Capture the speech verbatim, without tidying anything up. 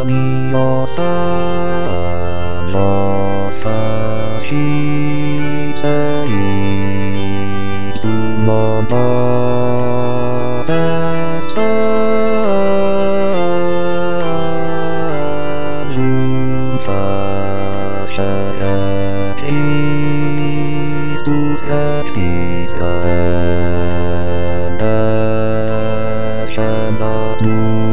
Dios a los fascistas y su moda está fachada Christus exista. Shabbat